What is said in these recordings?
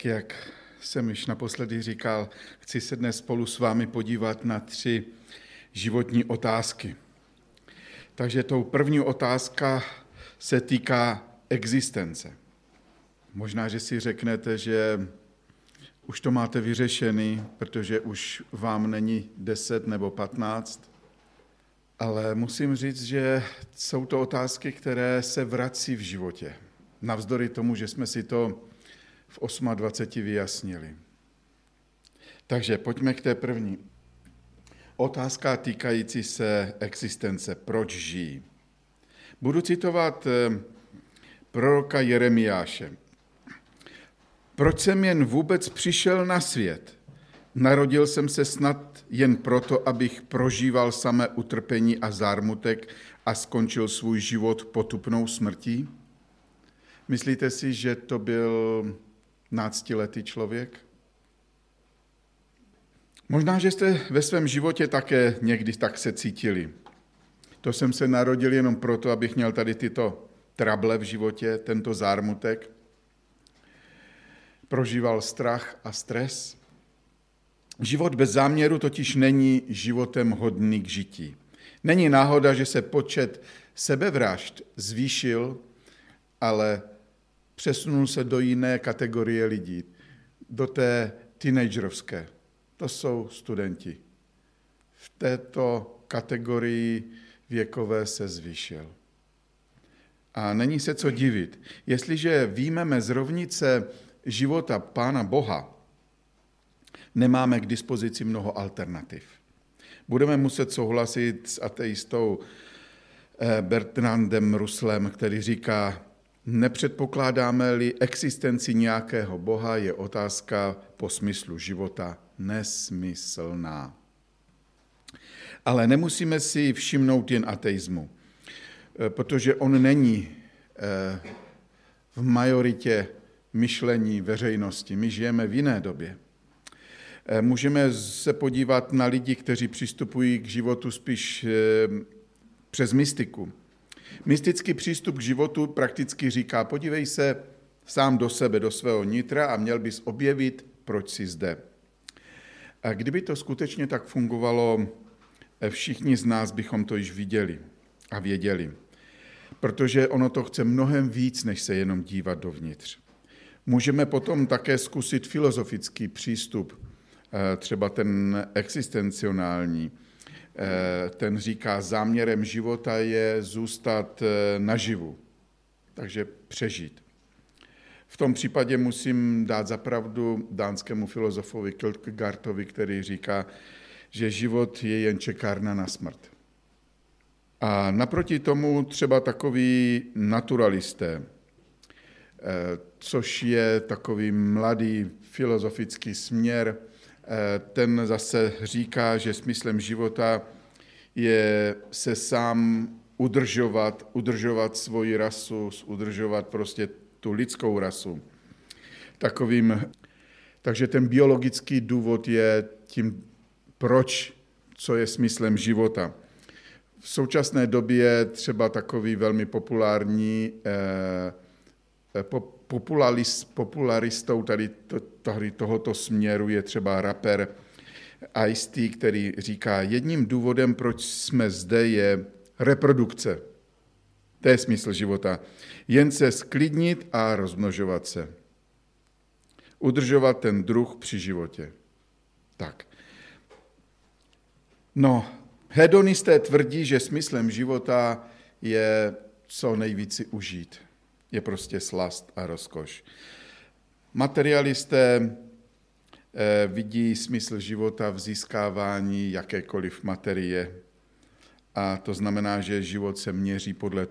Tak jak jsem již naposledy říkal, chci se dnes spolu s vámi podívat na 3 životní otázky. Takže tou první otázka se týká existence. Možná, že si řeknete, že už to máte vyřešený, protože už vám není 10 nebo 15, ale musím říct, že jsou to otázky, které se vrací v životě. Navzdory tomu, že jsme si to v 28 vyjasnili. Takže pojďme k té první. Otázka týkající se existence. Proč žijí? Budu citovat proroka Jeremiáše. Proč jsem jen vůbec přišel na svět? Narodil jsem se snad jen proto, abych prožíval samé utrpení a zármutek a skončil svůj život potupnou smrtí? Myslíte si, že to byl 15letý člověk? Možná, že jste ve svém životě také někdy tak se cítili. To jsem se narodil jenom proto, abych měl tady tyto trable v životě, tento zármutek. Prožíval strach a stres. Život bez záměru totiž není životem hodný k žití. Není náhoda, že se počet sebevražd zvýšil, ale přesunul se do jiné kategorie lidí, do té teenagerovské. To jsou studenti. V této kategorii věkové se zvýšil. A není se co divit. Jestliže vyjmeme z rovnice života Pána Boha, nemáme k dispozici mnoho alternativ. Budeme muset souhlasit s ateistou Bertrandem Rusellem, který říká, nepředpokládáme-li existenci nějakého Boha, je otázka po smyslu života nesmyslná. Ale nemusíme si všimnout jen ateismu, protože on není v majoritě myšlení veřejnosti. My žijeme v jiné době. Můžeme se podívat na lidi, kteří přistupují k životu spíš přes mystiku. Mystický přístup k životu prakticky říká, podívej se sám do sebe, do svého nitra a měl bys objevit, proč jsi zde. A kdyby to skutečně tak fungovalo, všichni z nás bychom to již viděli a věděli. Protože ono to chce mnohem víc, než se jenom dívat dovnitř. Můžeme potom také zkusit filozofický přístup, třeba ten existencionální. Ten říká, záměrem života je zůstat naživu, takže přežít. V tom případě musím dát za pravdu dánskému filozofovi Kierkegaardovi, který říká, že život je jen čekárna na smrt. A naproti tomu třeba takový naturalisté, což je takový mladý filozofický směr, ten zase říká, že smyslem života je se sám udržovat svoji rasu, udržovat prostě tu lidskou rasu. Takže ten biologický důvod je tím, proč, co je smyslem života. V současné době třeba takový velmi populární popularistou tady tohoto směru je třeba rapper Ice-T, který říká, jedním důvodem, proč jsme zde, je reprodukce. To je smysl života. Jen se sklidnit a rozmnožovat se. Udržovat ten druh při životě. Tak. No, hedonisté tvrdí, že smyslem života je co nejvíce užít. Je prostě slast a rozkoš. Materialisté vidí smysl života v získávání jakékoliv materie. A to znamená, že život se měří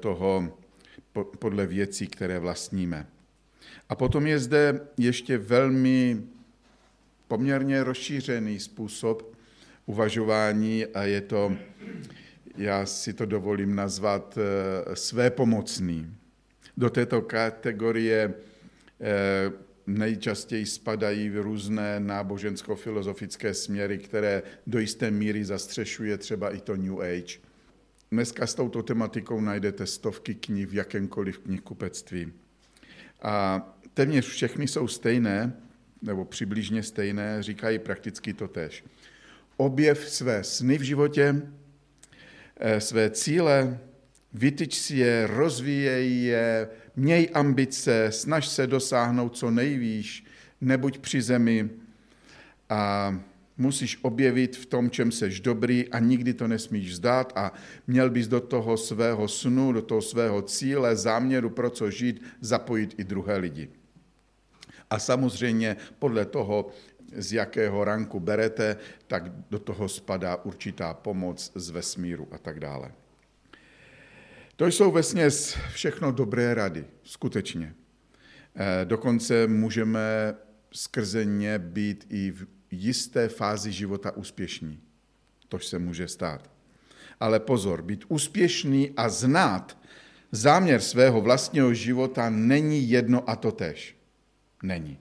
podle věcí, které vlastníme. A potom je zde ještě velmi poměrně rozšířený způsob uvažování a je to, já si to dovolím nazvat, svépomocný. Do této kategorie nejčastěji spadají různé nábožensko-filozofické směry, které do jisté míry zastřešuje třeba i to New Age. Dneska s touto tematikou najdete stovky knih v jakémkoliv knihkupectví. A téměř všechny jsou stejné, nebo přibližně stejné, říkají prakticky totéž. Objev své sny v životě, své cíle, vytyč si je, rozvíjej je, měj ambice, snaž se dosáhnout co nejvýš, nebuď při zemi a musíš objevit v tom, čem seš dobrý a nikdy to nesmíš vzdát a měl bys do toho svého snu, do toho svého cíle, záměru, pro co žít, zapojit i druhé lidi. A samozřejmě podle toho, z jakého ranku berete, tak do toho spadá určitá pomoc z vesmíru a tak dále. To jsou vesměs všechno dobré rady, skutečně. Dokonce můžeme skrze ně být i v jisté fázi života úspěšní. Tož se může stát. Ale pozor, být úspěšný a znát záměr svého vlastního života není jedno a totéž. Není.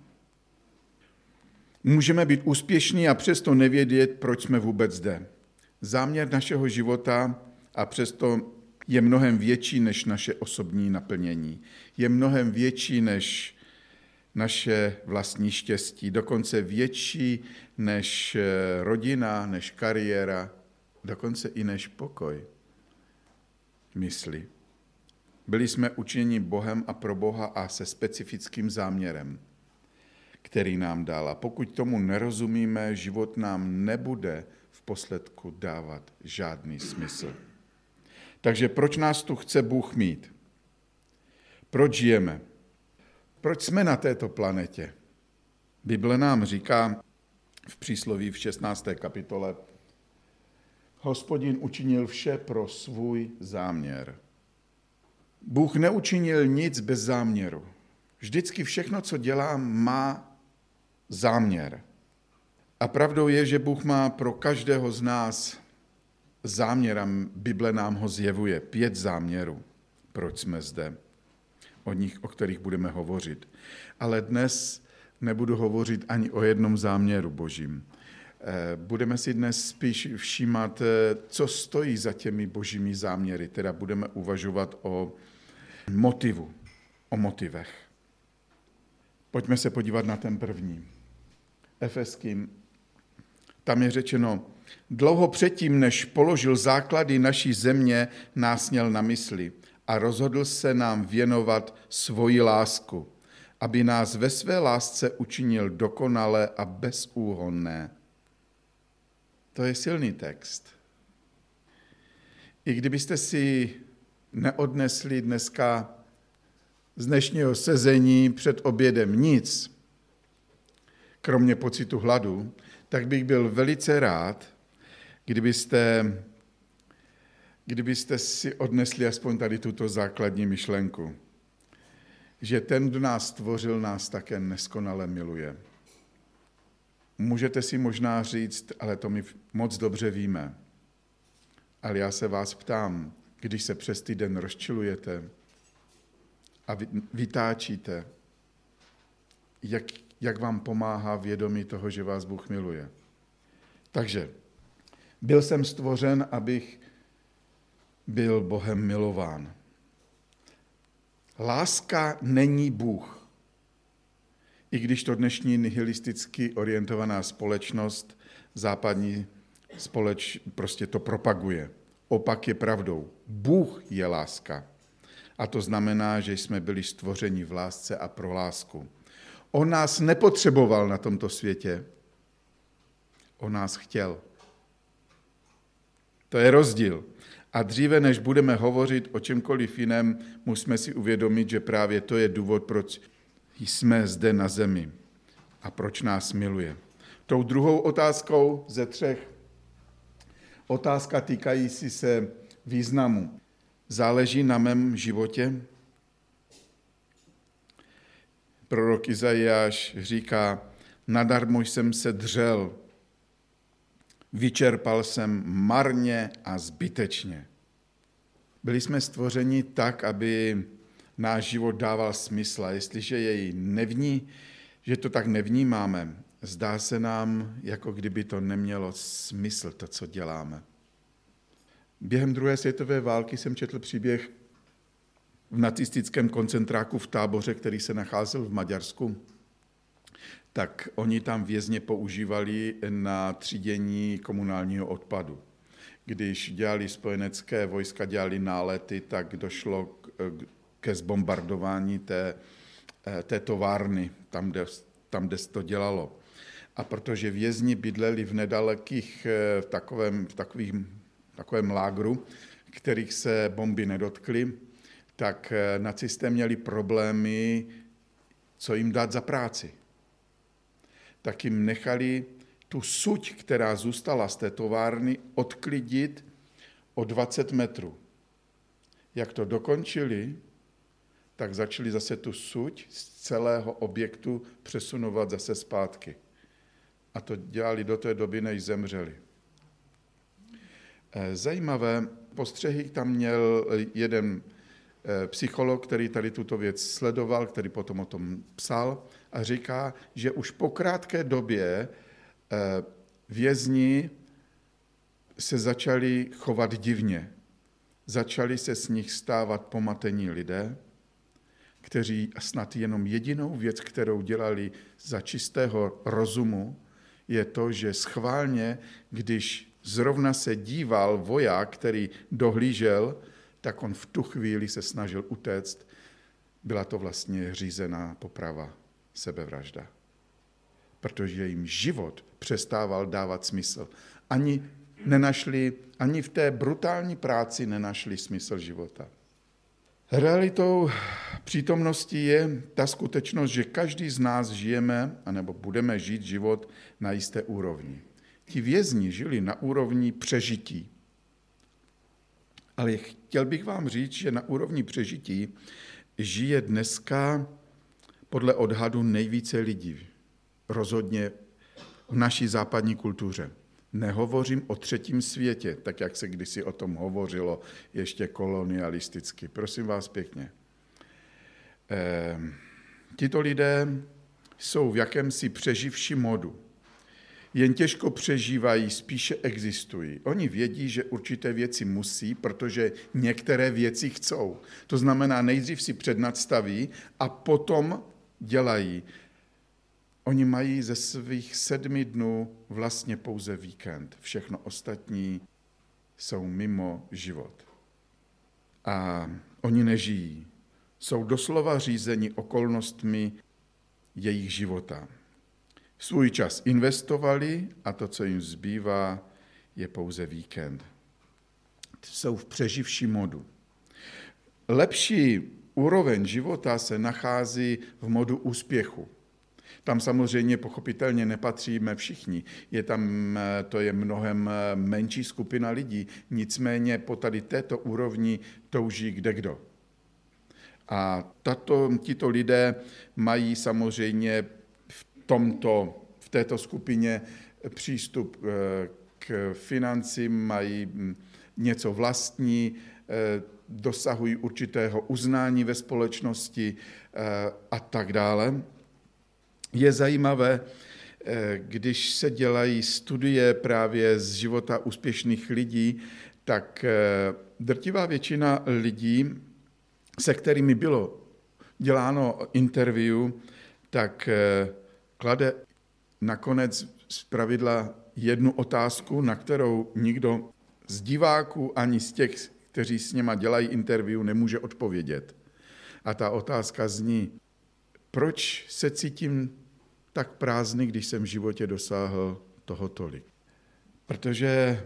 Můžeme být úspěšní a přesto nevědět, proč jsme vůbec zde. Záměr našeho života a přesto je mnohem větší než naše osobní naplnění. Je mnohem větší než naše vlastní štěstí, dokonce větší než rodina, než kariéra, dokonce i než pokoj mysli. Byli jsme učiněni Bohem a pro Boha a se specifickým záměrem, který nám dal. A pokud tomu nerozumíme, život nám nebude v posledku dávat žádný smysl. Takže proč nás tu chce Bůh mít? Proč žijeme? Proč jsme na této planetě? Bible nám říká v přísloví v 16. kapitole: Hospodin učinil vše pro svůj záměr. Bůh neučinil nic bez záměru. Vždycky všechno, co dělá, má záměr. A pravdou je, že Bůh má pro každého z nás záměr a Bible nám ho zjevuje. 5 záměrů, proč jsme zde. O kterých budeme hovořit. Ale dnes nebudu hovořit ani o jednom záměru Božím. Budeme si dnes spíš všímat, co stojí za těmi božími záměry. Teda budeme uvažovat o motivu, o motivech. Pojďme se podívat na ten první. Efeským. Tam je řečeno: dlouho předtím, než položil základy naší země, nás měl na mysli a rozhodl se nám věnovat svoji lásku, aby nás ve své lásce učinil dokonalé a bezúhonné. To je silný text. I kdybyste si neodnesli dneska z dnešního sezení před obědem nic, kromě pocitu hladu, tak bych byl velice rád, kdybyste si odnesli aspoň tady tuto základní myšlenku, že ten, kdo nás stvořil, nás také neskonale miluje. Můžete si možná říct, ale to my moc dobře víme. Ale já se vás ptám, když se přes týden rozčilujete a vytáčíte, jak vám pomáhá vědomí toho, že vás Bůh miluje. Takže byl jsem stvořen, abych byl Bohem milován. Láska není Bůh. I když to dnešní nihilisticky orientovaná společnost, západní prostě to propaguje. Opak je pravdou. Bůh je láska. A to znamená, že jsme byli stvořeni v lásce a pro lásku. On nás nepotřeboval na tomto světě. On nás chtěl. To je rozdíl. A dříve, než budeme hovořit o čemkoliv jiném, musíme si uvědomit, že právě to je důvod, proč jsme zde na zemi a proč nás miluje. Tou druhou otázkou ze 3, otázka týkající se významu. Záleží na mém životě? Prorok Izajáš říká: nadarmo jsem se dřel, vyčerpal jsem marně a zbytečně. Byli jsme stvořeni tak, aby náš život dával smysl. A jestliže že to tak nevnímáme, zdá se nám, jako kdyby to nemělo smysl, to, co děláme. Během druhé světové války jsem četl příběh v nacistickém koncentráku v táboře, který se nacházel v Maďarsku. tak oni tam vězně používali na třídění komunálního odpadu. Když dělali spojenecké vojska, dělali nálety, tak došlo ke zbombardování té továrny, tam, kde se to dělalo. A protože vězni bydleli v nedalekých, v takovém lágru, kterých se bomby nedotkly, tak nacisté měli problémy, co jim dát za práci. Tak jim nechali tu suť, která zůstala z té továrny, odklidit o 20 metrů. Jak to dokončili, tak začali zase tu suť z celého objektu přesunovat zase zpátky. A to dělali do té doby, než zemřeli. Zajímavé postřehy tam měl jeden psycholog, který tady tuto věc sledoval, který potom o tom psal a říká, že už po krátké době vězni se začali chovat divně. Začali se z nich stávat pomatení lidé, kteří snad jenom jedinou věc, kterou dělali za čistého rozumu, je to, že schválně, když zrovna se díval voják, který dohlížel, tak on v tu chvíli se snažil utéct. Byla to vlastně řízená poprava, sebevražda. Protože jim život přestával dávat smysl. Ani v té brutální práci nenašli smysl života. Realitou přítomnosti je ta skutečnost, že každý z nás žijeme, anebo budeme žít život na jisté úrovni. Ti vězni žili na úrovni přežití. Ale chtěl bych vám říct, že na úrovni přežití žije dneska podle odhadu nejvíce lidí. Rozhodně v naší západní kultuře. Nehovořím o třetím světě, tak jak se kdysi o tom hovořilo ještě kolonialisticky. Prosím vás pěkně. Tito lidé jsou v jakémsi přeživším modu. Jen těžko přežívají, spíše existují. Oni vědí, že určité věci musí, protože některé věci chcou. To znamená, nejdřív si přednastaví a potom dělají. Oni mají ze svých 7 dnů vlastně pouze víkend. Všechno ostatní jsou mimo život. A oni nežijí. Jsou doslova řízeni okolnostmi jejich života. Svůj čas investovali a to, co jim zbývá, je pouze víkend. Jsou v přeživším modu. Lepší úroveň života se nachází v modu úspěchu. Tam samozřejmě pochopitelně nepatříme všichni. To je mnohem menší skupina lidí, nicméně po tady této úrovni touží kdekdo. A tito lidé mají samozřejmě v této skupině přístup k financím, mají něco vlastní, dosahují určitého uznání ve společnosti a tak dále. Je zajímavé, když se dělají studie právě z života úspěšných lidí, tak drtivá většina lidí, se kterými bylo děláno interview, tak klade nakonec zpravidla jednu otázku, na kterou nikdo z diváků ani z těch, kteří s něma dělají interview, nemůže odpovědět. A ta otázka zní, proč se cítím tak prázdný, když jsem v životě dosáhl toho tolik. Protože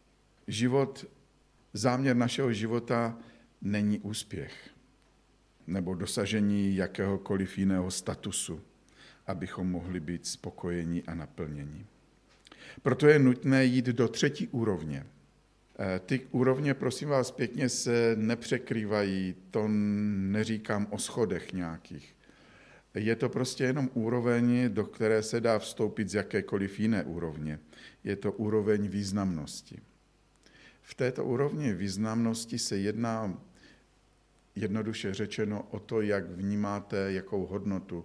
záměr našeho života není úspěch nebo dosažení jakéhokoliv jiného statusu, abychom mohli být spokojení a naplnění. Proto je nutné jít do 3. úrovně. Ty úrovně, prosím vás pěkně, se nepřekrývají, to neříkám o schodech nějakých. Je to prostě jenom úroveň, do které se dá vstoupit z jakékoliv jiné úrovně. Je to úroveň významnosti. V této úrovni významnosti se jedná, jednoduše řečeno, o to, jak vnímáte, jakou hodnotu,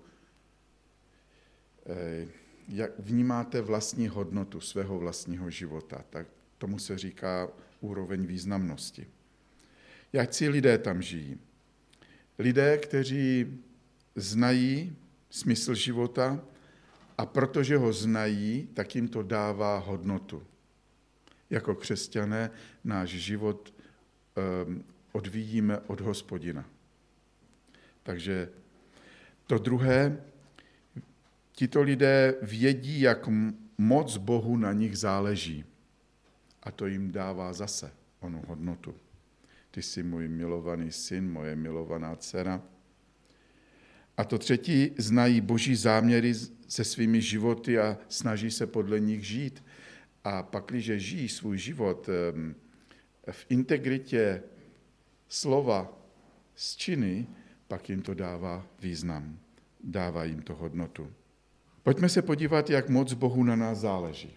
jak vnímáte vlastní hodnotu svého vlastního života. Tak tomu se říká úroveň významnosti. Jakcí lidé tam žijí? Lidé, kteří znají smysl života A protože ho znají, tak jim to dává hodnotu. Jako křesťané náš život odvíjíme od Hospodina. Takže to druhé, tito lidé vědí, jak moc Bohu na nich záleží. A to jim dává zase onu hodnotu. Ty jsi můj milovaný syn, moje milovaná dcera. A to třetí, znají Boží záměry se svými životy a snaží se podle nich žít. A pakliže žijí svůj život v integritě slova s činy, pak jim to dává význam, dává jim to hodnotu. Pojďme se podívat, jak moc Bohu na nás záleží.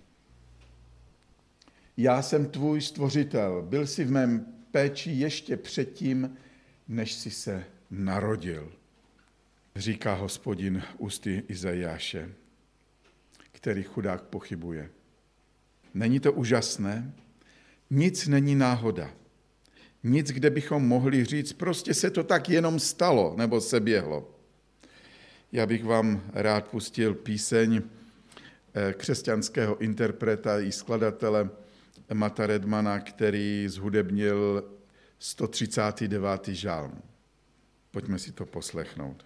Já jsem tvůj stvořitel, byl jsi v mém péči ještě předtím, než jsi se narodil, říká Hospodin ústy Izajáše, který chudák pochybuje. Není to úžasné? Nic není náhoda. Nic, kde bychom mohli říct, prostě se to tak jenom stalo, nebo se běhlo. Já bych vám rád pustil píseň křesťanského interpreta i skladatele Mata Redmana, který zhudebnil 139. žálm. Pojďme si to poslechnout.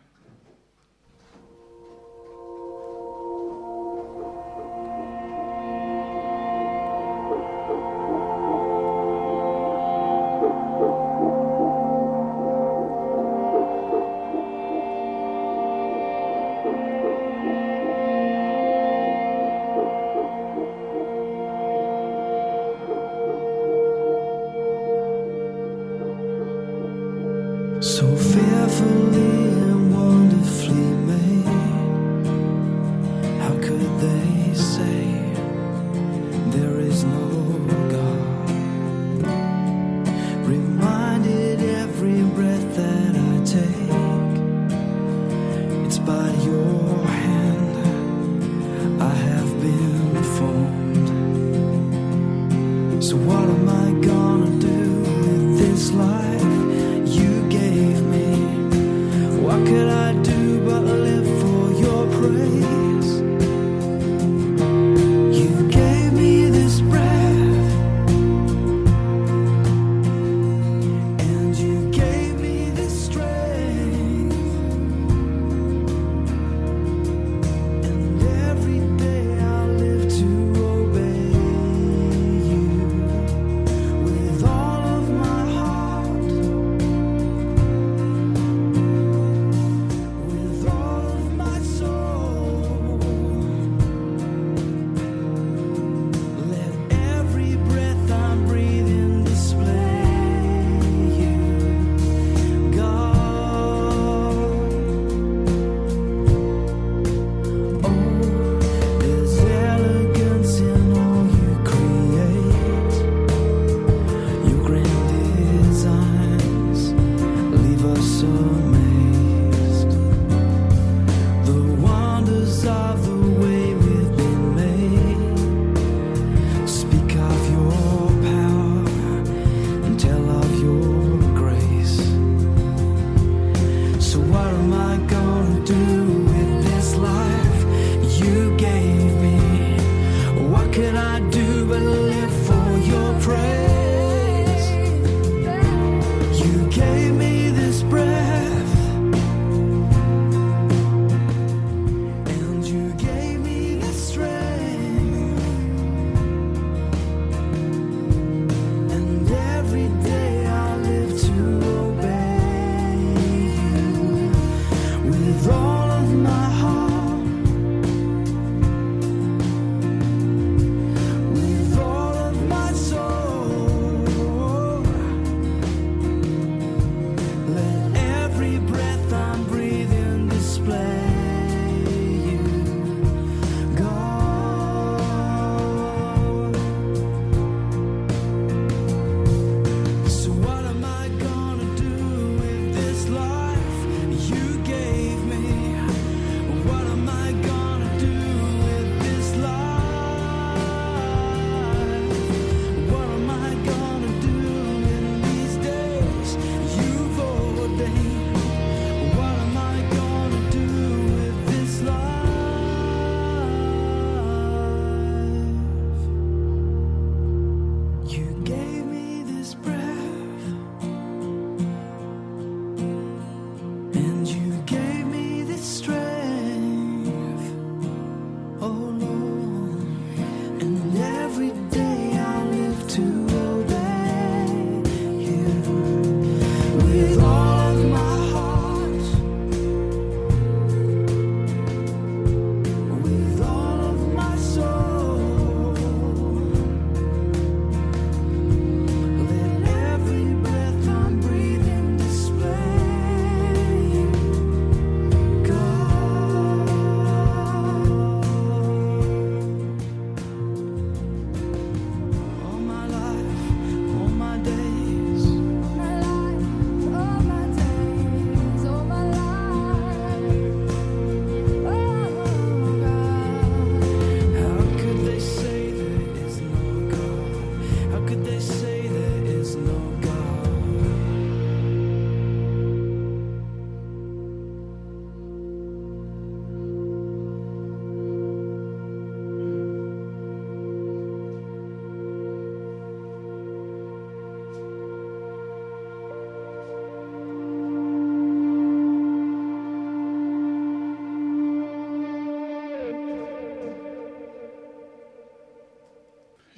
So fearfully and wonderfully made, how could they say there is no God? Reminded every breath that I take, it's by your hand I have been formed. So what am I gonna do with this life you gave me?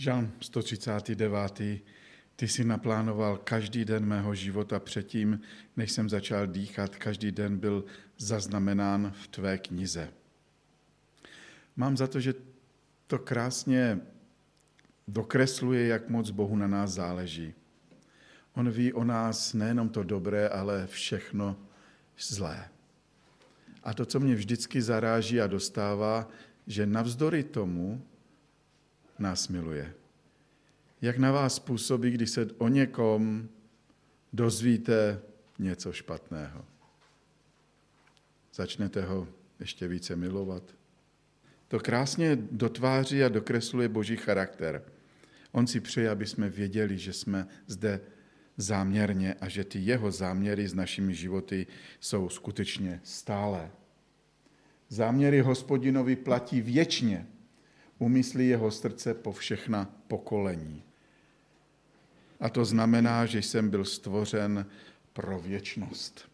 Žalm 139. Ty jsi naplánoval každý den mého života předtím, než jsem začal dýchat. Každý den byl zaznamenán v tvé knize. Mám za to, že to krásně dokresluje, jak moc Bohu na nás záleží. On ví o nás nejenom to dobré, ale všechno zlé. A to, co mě vždycky zaráží a dostává, že navzdory tomu nás miluje. Jak na vás působí, když se o někom dozvíte něco špatného? Začnete ho ještě více milovat? To krásně dotváří a dokresluje Boží charakter. On si přeje, aby jsme věděli, že jsme zde záměrně a že ty jeho záměry s našimi životy jsou skutečně stálé. Záměry Hospodinovi platí věčně. Úmysly jeho srdce po všechna pokolení. A to znamená, že jsem byl stvořen pro věčnost.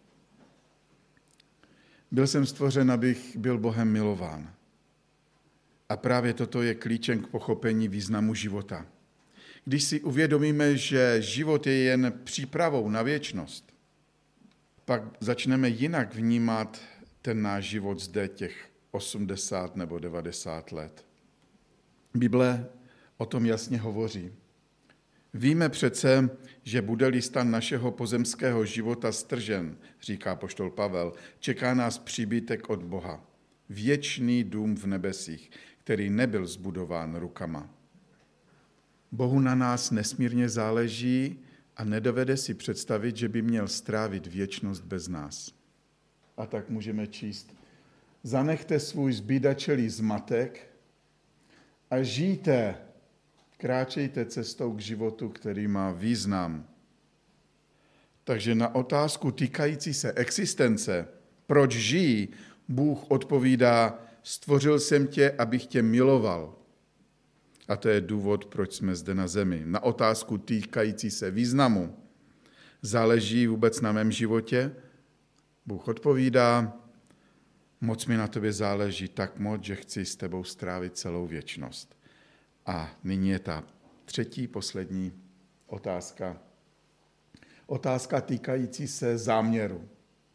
Byl jsem stvořen, abych byl Bohem milován. A právě toto je klíčem k pochopení významu života. Když si uvědomíme, že život je jen přípravou na věčnost, pak začneme jinak vnímat ten náš život zde těch 80 nebo 90 let. Bible o tom jasně hovoří. Víme přece, že bude-li stan našeho pozemského života stržen, říká apoštol Pavel, čeká nás příbytek od Boha. Věčný dům v nebesích, který nebyl zbudován rukama. Bohu na nás nesmírně záleží a nedovede si představit, že by měl strávit věčnost bez nás. A tak můžeme číst. Zanechte svůj zbídačelý zmatek a žijte, kráčejte cestou k životu, který má význam. Takže na otázku týkající se existence, proč žijí, Bůh odpovídá, stvořil jsem tě, abych tě miloval. A to je důvod, proč jsme zde na zemi. Na otázku týkající se významu, záleží vůbec na mém životě? Bůh odpovídá, moc mi na tobě záleží tak moc, že chci s tebou strávit celou věčnost. A nyní je ta třetí, poslední otázka. Otázka týkající se záměru.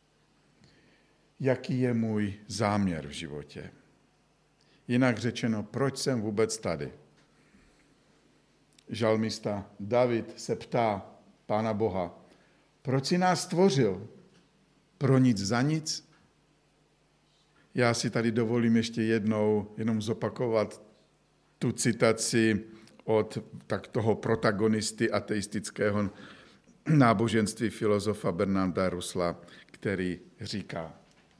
Jaký je můj záměr v životě? Jinak řečeno, proč jsem vůbec tady? Žalmista David se ptá Pána Boha, proč jsi nás stvořil? Pro nic za nic? Já si tady dovolím ještě jednou jenom zopakovat tu citaci od toho protagonisty ateistického náboženství filozofa Bernarda Russella, který říká,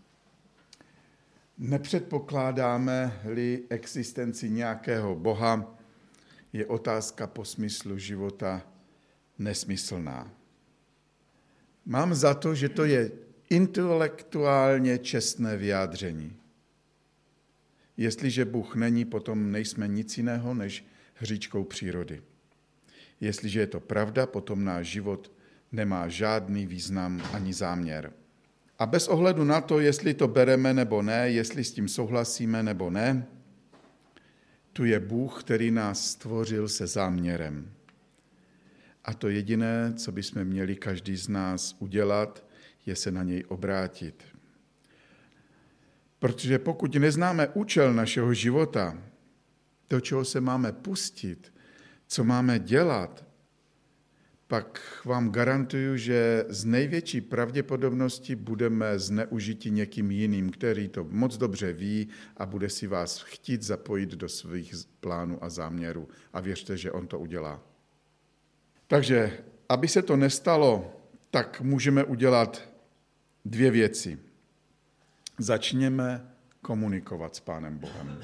nepředpokládáme-li existenci nějakého Boha, je otázka po smyslu života nesmyslná. Mám za to, že to je intelektuálně čestné vyjádření. Jestliže Bůh není, potom nejsme nic jiného než hříčkou přírody. Jestliže je to pravda, potom náš život nemá žádný význam ani záměr. A bez ohledu na to, jestli to bereme nebo ne, jestli s tím souhlasíme nebo ne, tu je Bůh, který nás stvořil se záměrem. A to jediné, co bychom měli každý z nás udělat, je se na něj obrátit. Protože pokud neznáme účel našeho života, do čeho se máme pustit, co máme dělat, pak vám garantuju, že z největší pravděpodobnosti budeme zneužiti někým jiným, který to moc dobře ví a bude si vás chtít zapojit do svých plánů a záměrů. A věřte, že on to udělá. Takže, aby se to nestalo, tak můžeme udělat dvě věci. Začněme komunikovat s Pánem Bohem.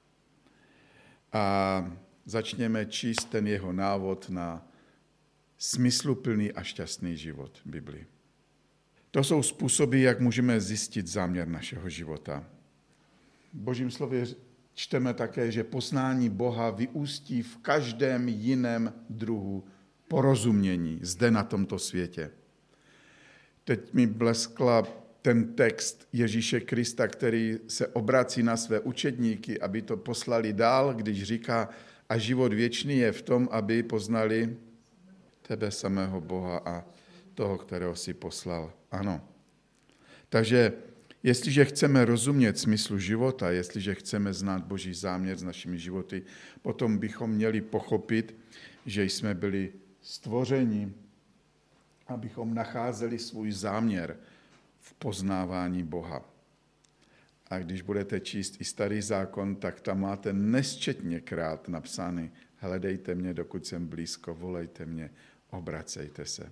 A začněme číst ten jeho návod na smysluplný a šťastný život v Biblii. To jsou způsoby, jak můžeme zjistit záměr našeho života. V Božím slově čteme také, že poznání Boha vyústí v každém jiném druhu porozumění zde na tomto světě. Teď mi bleskla ten text Ježíše Krista, který se obrací na své učedníky, aby to poslali dál, když říká, A život věčný je v tom, aby poznali tebe samého Boha a toho, kterého jsi poslal. Ano. Takže jestliže chceme rozumět smyslu života, jestliže chceme znát Boží záměr s našimi životy, potom bychom měli pochopit, že jsme byli stvořeni, abychom nacházeli svůj záměr v poznávání Boha. A když budete číst i Starý zákon, tak tam máte nesčetněkrát napsány: hledejte mě, dokud jsem blízko, volejte mě, obracejte se.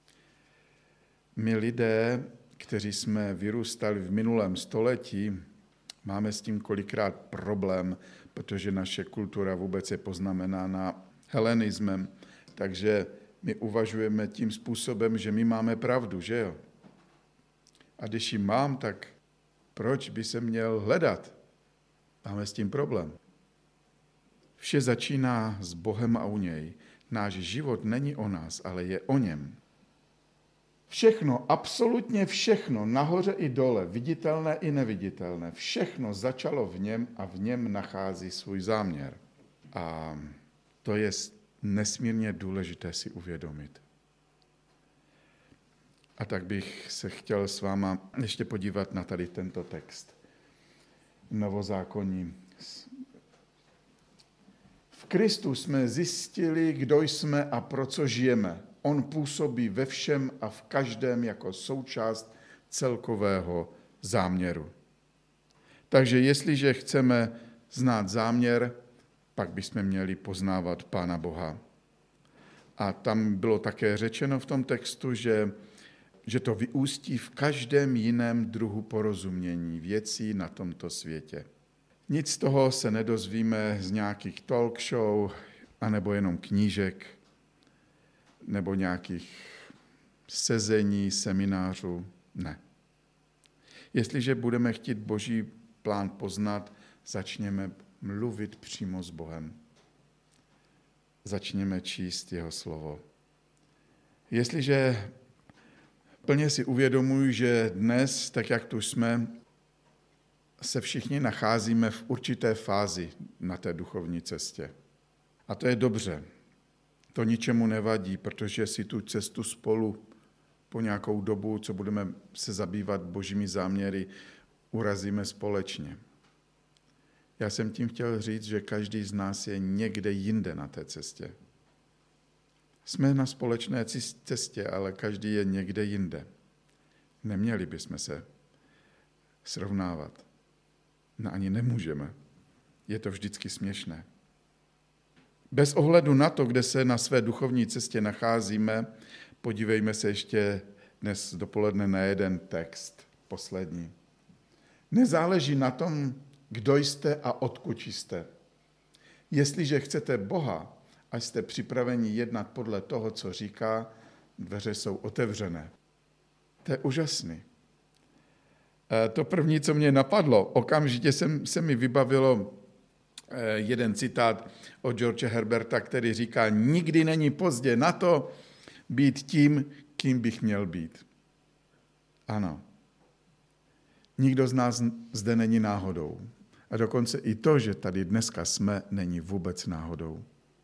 My lidé, kteří jsme vyrůstali v minulém století, máme s tím kolikrát problém, protože naše kultura vůbec je poznamenána helenismem, takže my uvažujeme tím způsobem, že my máme pravdu, že jo? A když ji mám, tak proč by se měl hledat? Máme s tím problém. Vše začíná s Bohem a u něj. Náš život není o nás, ale je o něm. Všechno, absolutně všechno, nahoře i dole, viditelné i neviditelné, všechno začalo v něm a v něm nachází svůj záměr. A to je nesmírně důležité si uvědomit. A tak bych se chtěl s váma ještě podívat na tady tento text. Novozákonní. V Kristu jsme zjistili, kdo jsme a pro co žijeme. On působí ve všem a v každém jako součást celkového záměru. Takže jestliže chceme znát záměr, pak bychom měli poznávat Pána Boha. A tam bylo také řečeno v tom textu, že to vyústí v každém jiném druhu porozumění věcí na tomto světě. Nic z toho se nedozvíme z nějakých talk show, anebo jenom knížek, nebo nějakých sezení, seminářů. Ne. Jestliže budeme chtít Boží plán poznat, začněme mluvit přímo s Bohem. Začněme číst jeho slovo. Jestliže plně si uvědomuji, že dnes, tak jak tu jsme, se všichni nacházíme v určité fázi na té duchovní cestě. A to je dobře. To ničemu nevadí, protože si tu cestu spolu po nějakou dobu, co budeme se zabývat Božími záměry, urazíme společně. Já jsem tím chtěl říct, že každý z nás je někde jinde na té cestě. Jsme na společné cestě, ale každý je někde jinde. Neměli bychom se srovnávat. No ani nemůžeme. Je to vždycky směšné. Bez ohledu na to, kde se na své duchovní cestě nacházíme, podívejme se ještě dnes dopoledne na jeden text, poslední. Nezáleží na tom, kdo jste a odkud jste. Jestliže chcete Boha a jste připraveni jednat podle toho, co říká, dveře jsou otevřené. To je úžasný. To první, co mě napadlo, okamžitě se mi vybavilo jeden citát od George Herberta, který říká: nikdy není pozdě na to být tím, kým bych měl být. Ano. Nikdo z nás zde není náhodou. A dokonce i to, že tady dneska jsme, není vůbec náhodou.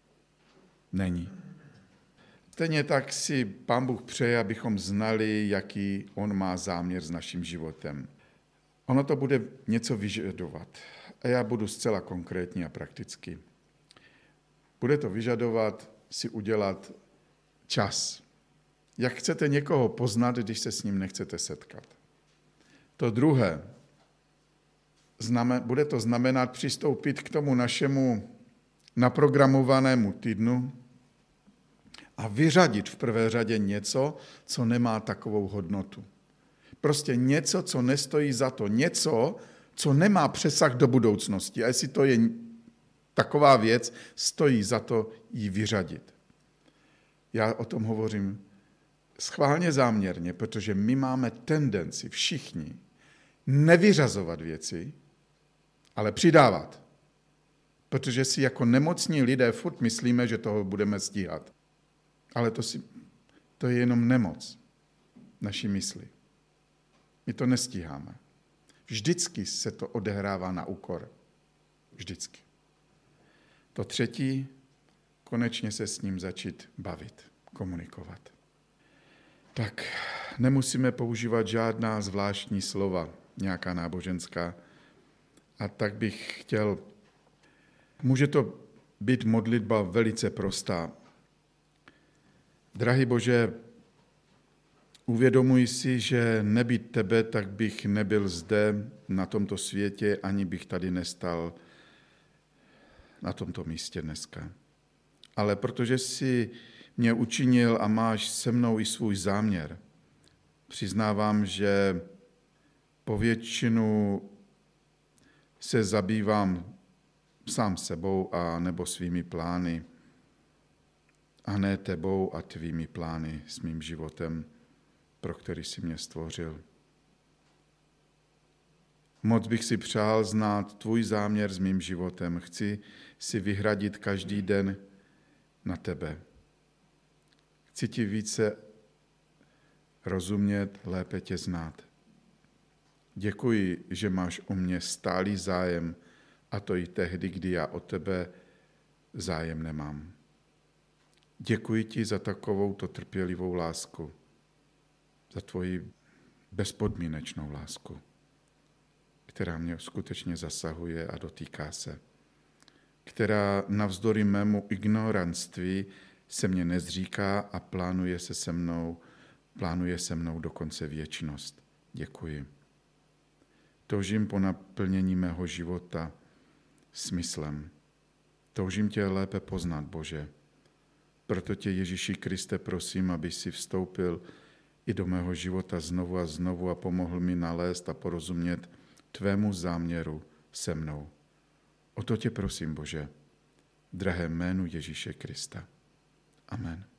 Není. Stejně tak si Pán Bůh přeje, abychom znali, jaký on má záměr s naším životem. Ono to bude něco vyžadovat. A já budu zcela konkrétní a praktický. Bude to vyžadovat si udělat čas. Jak chcete někoho poznat, když se s ním nechcete setkat? To druhé, bude to znamenat přistoupit k tomu našemu naprogramovanému týdnu a vyřadit v prvé řadě něco, co nemá takovou hodnotu. Prostě něco, co nestojí za to. Něco, co nemá přesah do budoucnosti. A jestli to je taková věc, stojí za to ji vyřadit. Já o tom hovořím schválně záměrně, protože my máme tendenci všichni nevyřazovat věci, ale přidávat. Protože si jako nemocní lidé furt myslíme, že toho budeme stíhat. Ale to je jenom nemoc naší mysli. My to nestíháme. Vždycky se to odehrává na úkor. Vždycky. To třetí, konečně se s ním začít bavit, komunikovat. Tak nemusíme používat žádná zvláštní slova, nějaká náboženská. A tak bych chtěl, může to být modlitba velice prostá. Drahý Bože, uvědomuji si, že nebýt tebe, tak bych nebyl zde na tomto světě, ani bych tady nestal na tomto místě dneska. Ale protože jsi mě učinil a máš se mnou i svůj záměr, přiznávám, že po většinu se zabývám sám sebou a nebo svými plány, a ne tebou a tvými plány s mým životem, pro který jsi mě stvořil. Moc bych si přál znát tvůj záměr s mým životem. Chci si vyhradit každý den na tebe. Chci ti více rozumět, lépe tě znát. Děkuji, že máš o mě stálý zájem, a to i tehdy, kdy já o tebe zájem nemám. Děkuji ti za takovouto trpělivou lásku, za tvoji bezpodmínečnou lásku, která mě skutečně zasahuje a dotýká se, která navzdory mému ignoranství se mě nezříká a plánuje se mnou dokonce věčnost. Děkuji. Toužím po naplnění mého života smyslem. Toužím tě lépe poznat, Bože. Proto tě, Ježíši Kriste, prosím, aby si vstoupil i do mého života znovu a znovu a pomohl mi nalézt a porozumět tvému záměru se mnou. O to tě prosím, Bože, drahé jménu Ježíše Krista. Amen.